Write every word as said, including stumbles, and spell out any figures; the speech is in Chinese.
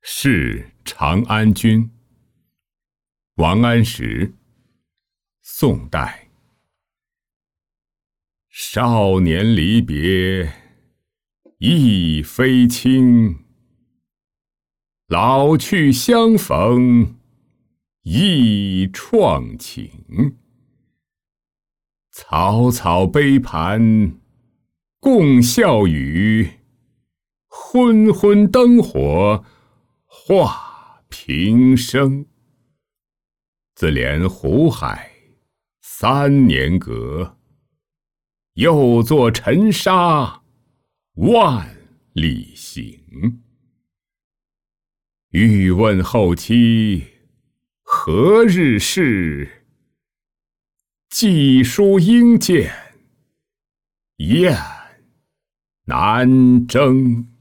是长安君。王安石，宋代。少年离别意非轻，老去相逢忆创情。草草杯盘共笑语，昏昏灯火话平生。自怜湖海三年隔，又作尘沙万里行。欲问后期何日事，寄书应见雁南征。